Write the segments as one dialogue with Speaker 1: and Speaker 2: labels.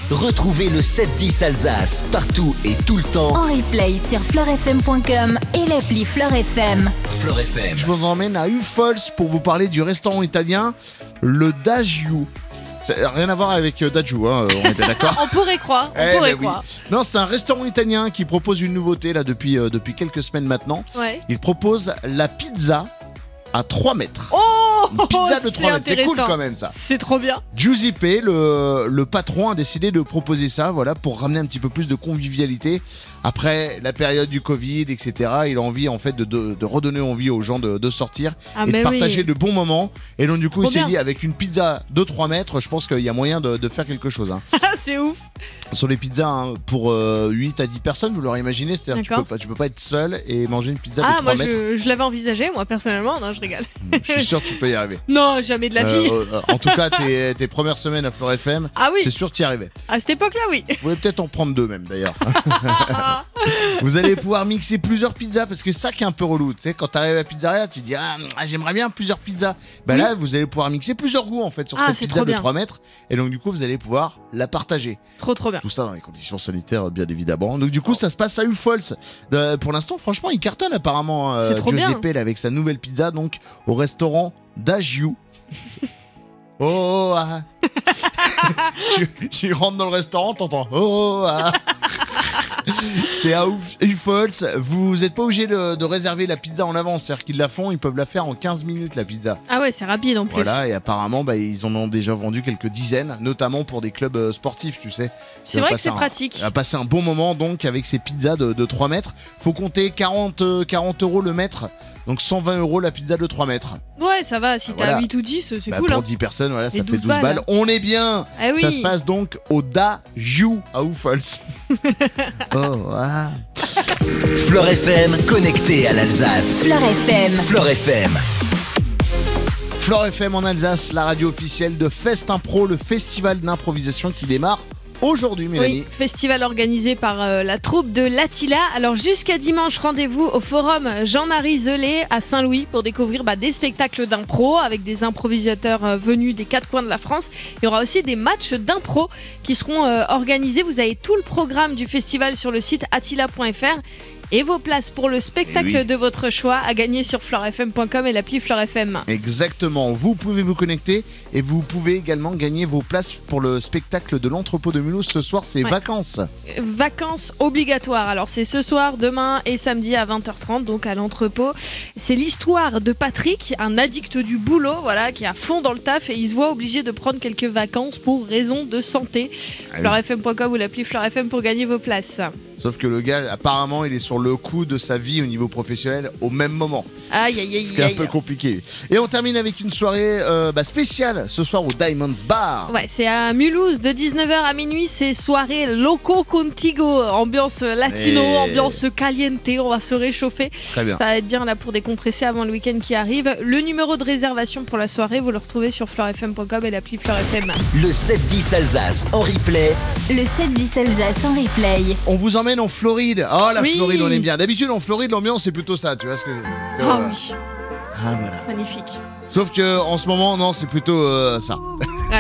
Speaker 1: Retrouvez le 7-10 Alsace partout et tout le temps
Speaker 2: En replay sur fleurfm.com et l'appli Fleur FM.
Speaker 1: Fleur FM.
Speaker 3: Je vous emmène à Uffels pour vous parler du restaurant italien, le Dagiu. Ça n'a rien à voir avec Daju, hein, on était d'accord.
Speaker 4: On pourrait croire,
Speaker 3: Oui. Non, c'est un restaurant italien qui propose une nouveauté là depuis quelques semaines maintenant.
Speaker 4: Ouais.
Speaker 3: Il propose la pizza à 3 mètres.
Speaker 4: Oh,
Speaker 3: Une pizza de 3 mètres, c'est cool
Speaker 4: intéressant.
Speaker 3: quand même ça.
Speaker 4: C'est trop bien.
Speaker 3: Giuseppe, le patron, a décidé de proposer ça, voilà, pour ramener un petit peu plus de convivialité. Après la période du Covid, etc., il a envie en fait de redonner envie aux gens de sortir et de partager de bons moments. Et donc du coup,
Speaker 4: Trop
Speaker 3: il s'est
Speaker 4: bien.
Speaker 3: dit, avec une pizza de 3 mètres, je pense qu'il y a moyen de faire quelque chose. Hein.
Speaker 4: C'est ouf.
Speaker 3: Sur les pizzas, hein, pour 8 à 10 personnes, vous l'aurez imaginé, c'est-à-dire que
Speaker 4: D'accord.
Speaker 3: tu peux pas être seul et manger une pizza de 3
Speaker 4: Moi
Speaker 3: mètres.
Speaker 4: je l'avais envisagé, moi personnellement. Non, je rigole.
Speaker 3: Je suis sûr que tu peux y arriver.
Speaker 4: Non, jamais de la vie.
Speaker 3: En tout cas, tes premières semaines à Fleur FM,
Speaker 4: Ah oui,
Speaker 3: c'est sûr que tu y arrivais.
Speaker 4: à cette époque-là, oui.
Speaker 3: Vous pouvez peut-être en prendre 2 même d'ailleurs. Vous allez pouvoir mixer plusieurs pizzas parce que c'est ça qui est un peu relou. Tu sais, quand tu arrives à la pizzeria, tu dis j'aimerais bien plusieurs pizzas.
Speaker 4: Oui.
Speaker 3: Là, vous allez pouvoir mixer plusieurs goûts en fait sur cette
Speaker 4: c'est
Speaker 3: pizza
Speaker 4: trop
Speaker 3: de
Speaker 4: bien.
Speaker 3: 3 mètres. Et donc, du coup, vous allez pouvoir la partager.
Speaker 4: Trop bien.
Speaker 3: Tout ça dans les conditions sanitaires, bien évidemment. Donc, du coup, ça se passe à Uffels. Pour l'instant, franchement, il cartonne apparemment.
Speaker 4: C'est trop bien.
Speaker 3: Giuseppe là, avec sa nouvelle pizza, donc au restaurant Dagiu. Oh, ah. tu rentres dans le restaurant, t'entends oh, ah. C'est à Uffels. Vous n'êtes pas obligé de réserver la pizza en avance. C'est-à-dire qu'ils la font, ils peuvent la faire en 15 minutes la pizza.
Speaker 4: Ah ouais, c'est rapide en plus.
Speaker 3: Voilà, et apparemment, ils en ont déjà vendu quelques dizaines, notamment pour des clubs sportifs, tu sais.
Speaker 4: C'est vrai que c'est pratique.
Speaker 3: On a passé un bon moment donc avec ces pizzas de 3 mètres. Faut compter 40 € le mètre. Donc 120 € la pizza de 3 mètres.
Speaker 4: Ouais, ça va, si
Speaker 3: Voilà.
Speaker 4: t'as 8 ou 10, c'est cool.
Speaker 3: Pour
Speaker 4: Hein.
Speaker 3: 10 personnes, voilà, ça
Speaker 4: Et
Speaker 3: fait 12
Speaker 4: 12
Speaker 3: balles. On est bien.
Speaker 4: Ah oui.
Speaker 3: Ça se passe donc au Dagiu à Uffels. Oh, ah.
Speaker 1: Fleur FM connecté à l'Alsace.
Speaker 2: Fleur FM.
Speaker 1: Fleur FM.
Speaker 3: Fleur FM en Alsace, la radio officielle de Fest Impro, le festival d'improvisation qui démarre aujourd'hui, Mélanie.
Speaker 4: Oui, festival organisé par la troupe de l'Attila. Alors jusqu'à dimanche, rendez-vous au forum Jean-Marie Zelé à Saint-Louis pour découvrir des spectacles d'impro avec des improvisateurs venus des 4 coins de la France. Il y aura aussi des matchs d'impro qui seront organisés. Vous avez tout le programme du festival sur le site attila.fr. Et vos places pour le spectacle de votre choix à gagner sur fleurfm.com et l'appli Fleur FM.
Speaker 3: Exactement, vous pouvez vous connecter et vous pouvez également gagner vos places pour le spectacle de l'entrepôt de Mulhouse. Ce soir, c'est vacances.
Speaker 4: Vacances obligatoires. Alors c'est ce soir, demain et samedi à 20h30, donc à l'entrepôt. C'est l'histoire de Patrick, un addict du boulot, voilà, qui est à fond dans le taf et il se voit obligé de prendre quelques vacances pour raison de santé. Fleurfm.com ou l'appli Fleur FM pour gagner vos places.
Speaker 3: Sauf que le gars, apparemment, il est sur le coup de sa vie au niveau professionnel au même moment.
Speaker 4: Aïe, aïe, aïe,
Speaker 3: Ce qui est un
Speaker 4: aïe.
Speaker 3: peu compliqué. Et on termine avec une soirée spéciale ce soir au Diamonds Bar.
Speaker 4: Ouais, c'est à Mulhouse de 19h à minuit, c'est soirée Loco Contigo, ambiance latino, ambiance caliente, on va se réchauffer.
Speaker 3: Très bien.
Speaker 4: Ça va être bien là pour décompresser avant le week-end qui arrive. Le numéro de réservation pour la soirée, vous le retrouvez sur fleurfm.com et l'appli Fleur FM.
Speaker 1: Le 7-10 Alsace en replay.
Speaker 2: Le 7-10 Alsace en replay.
Speaker 3: On vous emmène en Floride. Oh, la
Speaker 4: Oui.
Speaker 3: Floride, on aime bien. D'habitude, en Floride, l'ambiance, c'est plutôt ça. Tu vois ce que
Speaker 4: Ah oui,
Speaker 3: voilà.
Speaker 4: magnifique.
Speaker 3: Sauf que en ce moment, non, c'est plutôt ça.
Speaker 4: Ouais.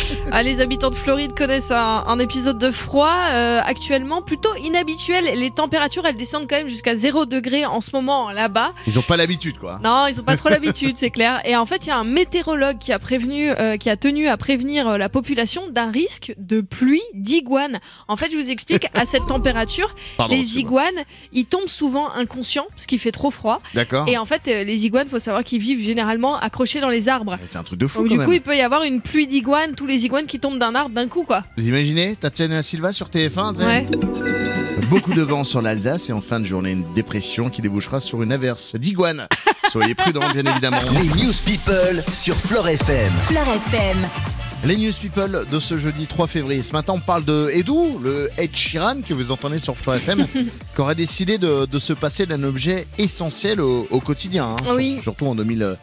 Speaker 4: Les habitants de Floride connaissent un épisode de froid actuellement plutôt inhabituel. Les températures elles descendent quand même jusqu'à 0 degré en ce moment là-bas.
Speaker 3: Ils ont pas l'habitude, quoi.
Speaker 4: Non, ils ont pas trop l'habitude, c'est clair. Et en fait, il y a un météorologue qui a tenu à prévenir la population d'un risque de pluie d'iguanes. En fait, je vous explique, à cette température,
Speaker 3: Pardon,
Speaker 4: les
Speaker 3: excuse-moi.
Speaker 4: iguanes, ils tombent souvent inconscients parce qu'il fait trop froid.
Speaker 3: D'accord.
Speaker 4: Et en fait, les iguanes, faut savoir qu'ils vivent généralement accrochés dans les arbres.
Speaker 3: Mais c'est un truc de fou,
Speaker 4: Donc
Speaker 3: quand
Speaker 4: du
Speaker 3: même.
Speaker 4: coup, il peut y avoir une pluie d'iguanes, tous les iguanes qui tombent d'un arbre d'un coup, quoi.
Speaker 3: Vous imaginez Tatiana Silva sur TF1 tu sais
Speaker 4: Ouais.
Speaker 3: Beaucoup de vent sur l'Alsace et en fin de journée, une dépression qui débouchera sur une averse d'iguane. Soyez prudents, bien évidemment.
Speaker 1: Les News People sur Fleur FM.
Speaker 2: Fleur FM.
Speaker 3: Les News People de ce jeudi 3 février. Ce matin, on parle de Edu, le Ed Sheeran que vous entendez sur Fleur FM, qui aurait décidé de se passer d'un objet essentiel au quotidien. Hein,
Speaker 4: Oui.
Speaker 3: surtout en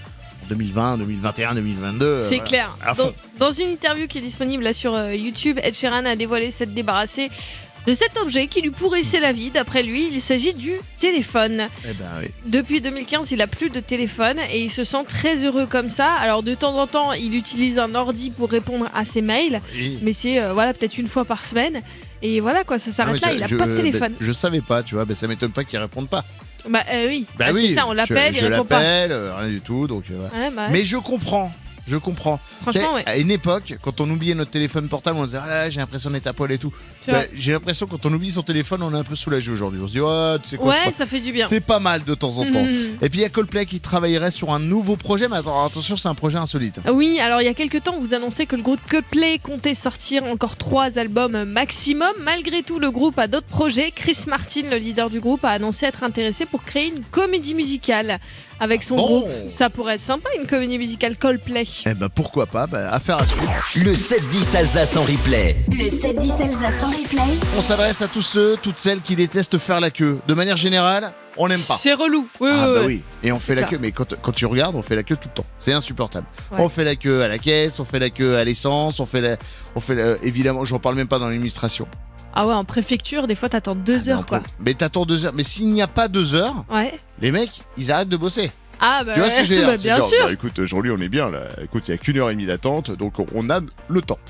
Speaker 3: 2020, 2021, 2022.
Speaker 4: C'est clair.
Speaker 3: à fond.
Speaker 4: Dans une interview qui est disponible là sur YouTube, Ed Sheeran a dévoilé s'être débarrassé de cet objet qui lui pourrissait la vie. D'après lui, il s'agit du téléphone.
Speaker 3: Eh ben oui.
Speaker 4: Depuis 2015, il a plus de téléphone et il se sent très heureux comme ça. Alors de temps en temps, il utilise un ordi pour répondre à ses mails, mais c'est peut-être une fois par semaine. Et voilà quoi, ça s'arrête là, il a pas de téléphone.
Speaker 3: Je savais pas, tu vois, ça m'étonne pas qu'il réponde pas.
Speaker 4: Oui,
Speaker 3: oui,
Speaker 4: c'est ça, on l'appelle, il répond pas.
Speaker 3: Je l'appelle, rien du tout, donc Mais je comprends.
Speaker 4: Franchement,
Speaker 3: À une époque, quand on oubliait notre téléphone portable, on se disait j'ai l'impression d'être à poil et tout. J'ai l'impression que quand on oublie son téléphone, on est un peu soulagé aujourd'hui. On se dit tu sais quoi,
Speaker 4: ça fait du bien.
Speaker 3: C'est pas mal de temps en temps. Et puis il y a Coldplay qui travaillerait sur un nouveau projet, mais attention, c'est un projet insolite.
Speaker 4: Oui, alors il y a quelques temps, vous annoncez que le groupe Coldplay comptait sortir encore 3 albums maximum. Malgré tout, le groupe a d'autres projets. Chris Martin, le leader du groupe, a annoncé être intéressé pour créer une comédie musicale avec son groupe. Ça pourrait être sympa, une comédie musicale Coldplay.
Speaker 3: Eh ben pourquoi pas, affaire à suivre.
Speaker 1: Le 7-10 Alsace en replay.
Speaker 2: Le 7-10 Alsace en replay.
Speaker 3: On s'adresse à tous ceux, toutes celles qui détestent faire la queue. De manière générale, on n'aime pas.
Speaker 4: C'est relou.
Speaker 3: Oui. Et on fait la queue, mais quand tu regardes, on fait la queue tout le temps. C'est insupportable. Ouais. On fait la queue à la caisse, on fait la queue à l'essence, évidemment, j'en parle même pas dans l'administration.
Speaker 4: Ah ouais, en préfecture, des fois t'attends 2 heures quoi.
Speaker 3: Mais t'attends 2 heures. Mais s'il n'y a pas 2 heures, les mecs, ils arrêtent de bosser.
Speaker 4: Ah
Speaker 3: tu vois ce que je veux dire,
Speaker 4: bien sûr.
Speaker 3: Écoute, Jean-Louis, on est bien là. Écoute, il n'y a qu'1h30 d'attente, donc on a le temps.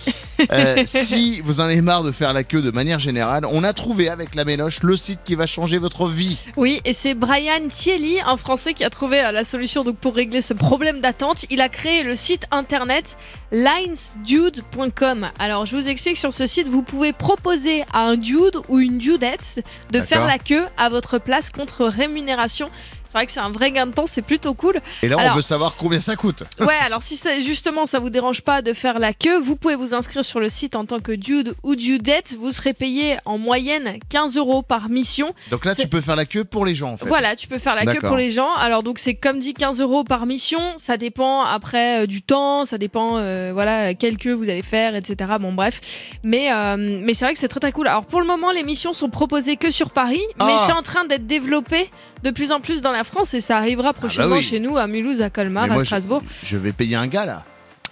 Speaker 3: Si vous en avez marre de faire la queue de manière générale, on a trouvé avec la Ménoche le site qui va changer votre vie.
Speaker 4: Oui, et c'est Brian Thielly, un Français, qui a trouvé la solution donc, pour régler ce problème d'attente. Il a créé le site internet linesdude.com. Alors, je vous explique, sur ce site, vous pouvez proposer à un dude ou une dudette de faire la queue à votre place contre rémunération. C'est vrai que c'est un vrai gain de temps, c'est plutôt cool.
Speaker 3: Et là, on veut savoir combien ça coûte.
Speaker 4: Ouais, alors si justement ça vous dérange pas de faire la queue, vous pouvez vous inscrire sur le site en tant que dude ou dudette. Vous serez payé en moyenne 15 € par mission.
Speaker 3: Donc là, tu peux faire la queue pour les gens en fait.
Speaker 4: Voilà, tu peux faire la queue pour les gens. Alors donc c'est comme dit 15 € par mission. Ça dépend après du temps, ça dépend quelle queue vous allez faire, etc. Bon bref. Mais c'est vrai que c'est très très cool. Alors pour le moment, les missions sont proposées que sur Paris, mais c'est en train d'être développé de plus en plus dans la France et ça arrivera prochainement chez nous à Mulhouse, à Colmar, à Strasbourg.
Speaker 3: Je vais payer un gars là.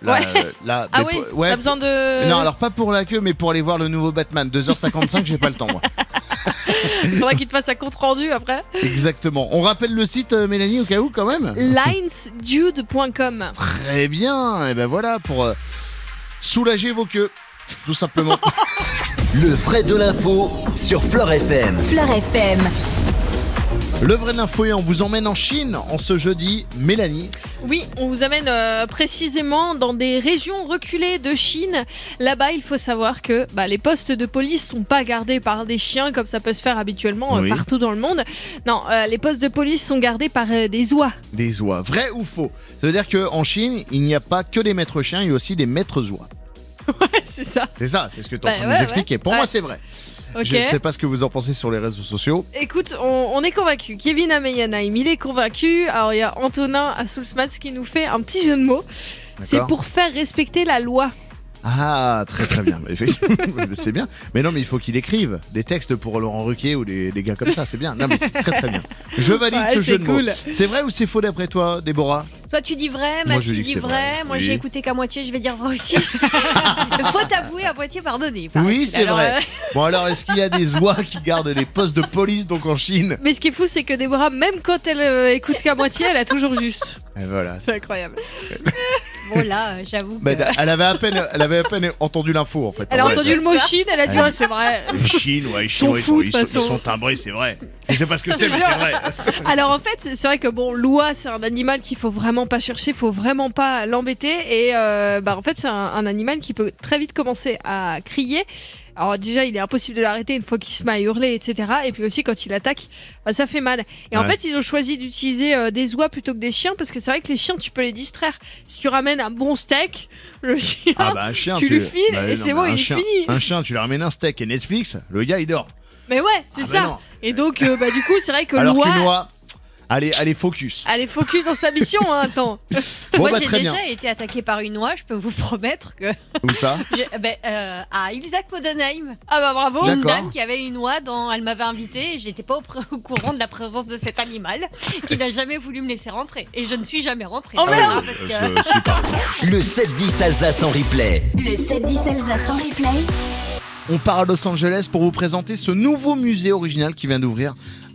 Speaker 4: T'as besoin de...
Speaker 3: Non, alors pas pour la queue, mais pour aller voir le nouveau Batman. 2h55, j'ai pas le temps moi.
Speaker 4: Il faudra qu'il te fasse un compte rendu après.
Speaker 3: Exactement. On rappelle le site, Mélanie, au cas où quand même.
Speaker 4: linesdude.com.
Speaker 3: Très bien. Et ben voilà, pour soulager vos queues, tout simplement.
Speaker 1: Le vrai de l'info sur Fleur FM.
Speaker 2: Fleur FM.
Speaker 3: Le vrai de l'info, et on vous emmène en Chine en ce jeudi, Mélanie.
Speaker 4: Oui, on vous amène précisément dans des régions reculées de Chine. Là-bas, il faut savoir que les postes de police sont pas gardés par des chiens comme ça peut se faire habituellement partout dans le monde. Non, les postes de police sont gardés par des oies. Des oies, vrai ou faux? Ça veut dire qu'en Chine, il n'y a pas que des maîtres chiens, il y a aussi des maîtres oies. Ouais, c'est ça. C'est ça, c'est ce que tu es en train de nous expliquer. Pour moi, c'est vrai. Okay. Je sais pas ce que vous en pensez sur les réseaux sociaux. Écoute, on est convaincus. Kevin à Meyenheim, il est convaincu. Alors il y a Antonin à Soulsmats qui nous fait un petit jeu de mots. C'est pour faire respecter la loi. Ah, très très bien. C'est bien. Mais non, mais il faut qu'il écrive des textes pour Laurent Ruquier ou des gars comme ça. C'est bien. Non, mais c'est très très bien. Je valide ce jeu de mots. C'est vrai ou c'est faux d'après toi, Déborah?
Speaker 5: Toi tu dis vrai, Mathieu dit vrai. Moi j'ai écouté qu'à moitié, je vais dire vrai aussi. Faut t'avouer à moitié pardonner.
Speaker 3: Oui, c'est vrai. Bon alors, est-ce qu'il y a des oies qui gardent les postes de police donc en Chine? Mais ce qui est fou, c'est que Déborah, même quand elle écoute qu'à moitié, elle a toujours juste. Et voilà. C'est incroyable.
Speaker 5: Bon là, j'avoue.
Speaker 3: Que... elle avait à peine entendu l'info en fait.
Speaker 4: Elle a entendu le mot Chine, elle a dit c'est vrai.
Speaker 3: Chine, ouais, ils sont timbrés, c'est vrai. Je sais pas ce que c'est, mais c'est vrai. Alors en fait, c'est vrai que l'oie, c'est un animal qu'il faut vraiment pas chercher, faut vraiment pas l'embêter. Et en fait, c'est un animal qui peut très vite commencer à crier. Alors déjà, il est impossible de l'arrêter une fois qu'il se met à hurler, etc. Et puis aussi, quand il attaque, ça fait mal. Et en fait, ils ont choisi d'utiliser des oies plutôt que des chiens, parce que c'est vrai que les chiens, tu peux les distraire. Si tu ramènes un bon steak, le chien, un chien tu lui files et c'est bon, il est fini. Un chien, tu lui ramènes un steak et Netflix, le gars, il dort. Mais ouais, c'est ça. Et donc, du coup, c'est vrai que l'oie... Allez, focus. Allez, focus dans sa mission, hein, attends.
Speaker 5: Moi, j'ai déjà été attaqué par une oie, je peux vous promettre que... Où ça? À Ilzac Modenheim.
Speaker 4: Ah bah bravo.
Speaker 5: Une dame qui avait une oie, elle m'avait invitée et j'étais pas au courant de la présence de cet animal qui n'a jamais voulu me laisser rentrer. Et je ne suis jamais rentrée.
Speaker 4: Oh merde,
Speaker 1: Je suis parti. Le 7-10 Alsace en replay.
Speaker 2: Le 7-10 Alsace en replay.
Speaker 3: on part à Los Angeles pour vous présenter ce nouveau musée original qui vient d'ouvrir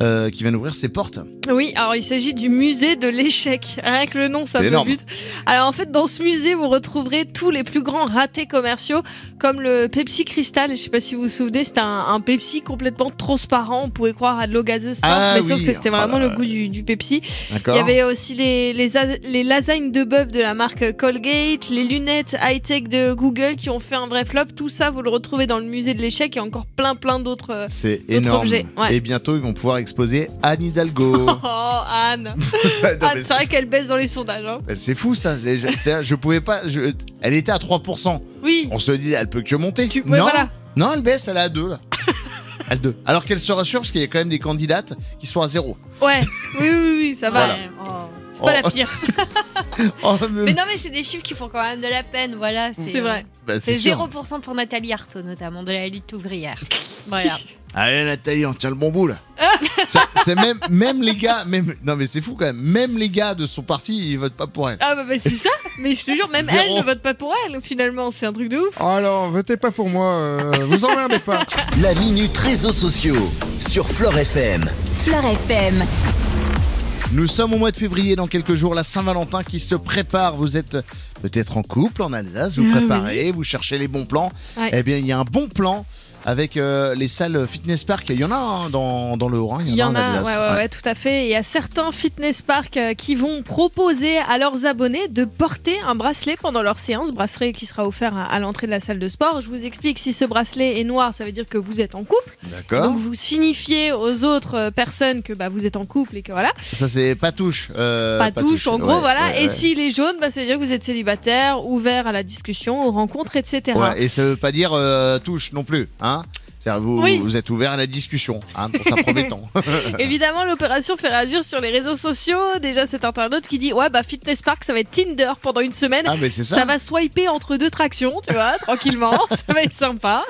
Speaker 3: ses portes.
Speaker 4: Oui, alors il s'agit du musée de l'échec. Rien que le nom, ça
Speaker 3: C'est
Speaker 4: me
Speaker 3: énorme.
Speaker 4: bute. Alors en fait, dans ce musée, vous retrouverez tous les plus grands ratés commerciaux, comme le Pepsi Crystal. Je sais pas si vous vous souvenez, c'était un Pepsi complètement transparent. On pouvait croire à de l'eau gazeuse simple,
Speaker 3: Ah
Speaker 4: mais sauf
Speaker 3: oui,
Speaker 4: que c'était
Speaker 3: enfin,
Speaker 4: vraiment le goût du Pepsi.
Speaker 3: D'accord.
Speaker 4: Il y avait aussi les lasagnes de bœuf de la marque Colgate, les lunettes high-tech de Google qui ont fait un vrai flop. Tout ça, vous le retrouvez dans le musée de l'échec et encore plein d'autres.
Speaker 3: C'est
Speaker 4: d'autres
Speaker 3: énorme.
Speaker 4: objets, ouais.
Speaker 3: Et bientôt, ils vont pouvoir exposer Anne Hidalgo.
Speaker 4: Oh, Anne.
Speaker 3: Non,
Speaker 4: Anne,
Speaker 3: mais
Speaker 4: c'est vrai qu'elle baisse dans les sondages. Hein.
Speaker 3: c'est fou ça. Je pouvais pas. Elle était à 3%.
Speaker 4: Oui.
Speaker 3: On se dit, elle peut que monter.
Speaker 4: Ouais,
Speaker 3: non,
Speaker 4: voilà.
Speaker 3: non, elle baisse, elle est à 2 là. Elle 2. Alors qu'elle se rassure parce qu'il y a quand même des candidates qui sont à 0.
Speaker 4: Ouais, oui, ça va.
Speaker 3: Voilà.
Speaker 5: Ouais, oh.
Speaker 4: C'est pas
Speaker 3: Oh.
Speaker 4: la pire.
Speaker 3: Oh,
Speaker 5: Mais non, mais c'est des chiffres qui font quand même de la peine, voilà.
Speaker 4: C'est vrai.
Speaker 3: bah,
Speaker 5: C'est
Speaker 3: sûr.
Speaker 5: 0% pour Nathalie Arthaud, notamment, de la lutte ouvrière. Voilà.
Speaker 3: Allez Nathalie, on tient le bon bout là. C'est même les gars, non mais c'est fou quand même. Même les gars de son parti, ils votent pas pour elle.
Speaker 4: Ah bah c'est ça. Mais je te jure, même
Speaker 3: Zéro.
Speaker 4: elle ne vote pas pour elle finalement. C'est un truc de ouf.
Speaker 6: Oh alors, votez pas pour moi, vous emmerdez pas.
Speaker 1: La minute réseaux sociaux sur Fleur FM.
Speaker 2: Fleur FM.
Speaker 3: Nous sommes au mois de février, dans quelques jours, la Saint-Valentin qui se prépare. Vous êtes peut-être en couple en Alsace, vous préparez, vous cherchez les bons plans.
Speaker 4: Ouais.
Speaker 3: Eh bien, il y a un bon plan avec les salles fitness park. Il y en a hein, dans le Haut-Rhin,
Speaker 4: Il y en
Speaker 3: en
Speaker 4: a,
Speaker 3: Alsace.
Speaker 4: ouais, tout à fait. Il y a certains fitness parks qui vont proposer à leurs abonnés de porter un bracelet pendant leur séance, bracelet qui sera offert à l'entrée de la salle de sport. Je vous explique, si ce bracelet est noir, ça veut dire que vous êtes en couple.
Speaker 3: D'accord.
Speaker 4: Donc vous signifiez aux autres personnes que vous êtes en couple et que voilà.
Speaker 3: Ça, c'est pas touche.
Speaker 4: Pas touche, en gros,
Speaker 3: Ouais,
Speaker 4: voilà.
Speaker 3: ouais,
Speaker 4: Et
Speaker 3: ouais.
Speaker 4: s'il est jaune, ça veut dire que vous êtes célibataire, ouvert à la discussion, aux rencontres, etc.
Speaker 3: Ouais, et ça veut pas dire touche non plus. Hein. C'est-à-dire
Speaker 4: Oui.
Speaker 3: vous êtes ouvert à la discussion hein, dans un premier temps.
Speaker 4: Évidemment, l'opération fait réagir sur les réseaux sociaux. Déjà, cet internaute qui dit Fitness Park, ça va être Tinder pendant une semaine.
Speaker 3: Ah, mais c'est ça.
Speaker 4: Ça va swiper entre deux tractions, tu vois, tranquillement. Ça va être sympa.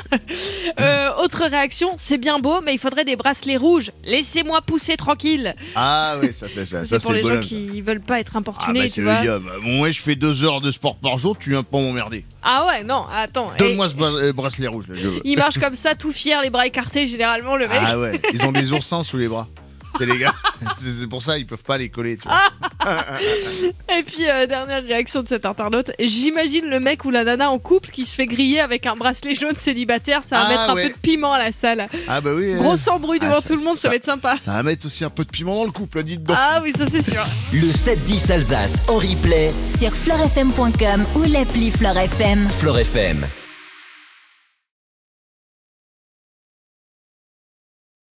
Speaker 4: Autre réaction, c'est bien beau, mais il faudrait des bracelets rouges. Laissez-moi pousser tranquille.
Speaker 3: Ah, oui, ça, ça
Speaker 4: C'est
Speaker 3: c'est
Speaker 4: pour les
Speaker 3: le
Speaker 4: gens
Speaker 3: bonhomme.
Speaker 4: qui veulent pas être
Speaker 3: Ah,
Speaker 4: importunés,
Speaker 3: bah,
Speaker 4: tu
Speaker 3: c'est
Speaker 4: vois.
Speaker 3: le gars. Bah, bon, ouais, je fais 2 heures de sport par jour, tu viens pas m'emmerder.
Speaker 4: Ah ouais, non, attends.
Speaker 3: Donne-moi ce bracelet rouge, là, je veux.
Speaker 4: Il marche comme ça, tout fier, les bras écartés, généralement, le mec.
Speaker 3: Ah ouais, ils ont des oursins sous les bras. C'est les gars. C'est pour ça ils peuvent pas les coller, tu vois.
Speaker 4: Et puis, dernière réaction de cet internaute. J'imagine le mec ou la nana en couple qui se fait griller avec un bracelet jaune célibataire. Ça va
Speaker 3: Ah,
Speaker 4: mettre un
Speaker 3: ouais.
Speaker 4: peu de piment à la salle.
Speaker 3: Ah bah oui.
Speaker 4: Grosse embrouille
Speaker 3: Ah,
Speaker 4: devant
Speaker 3: ça-
Speaker 4: tout le monde, ça
Speaker 3: ça-
Speaker 4: va être sympa.
Speaker 3: Ça va mettre aussi un peu de piment dans le couple, dites donc.
Speaker 4: Ah oui, ça c'est sûr.
Speaker 1: Le 7-10 Alsace en replay.
Speaker 2: Sur fleurfm.com ou l'appli Fleur FM.
Speaker 1: Fleur FM.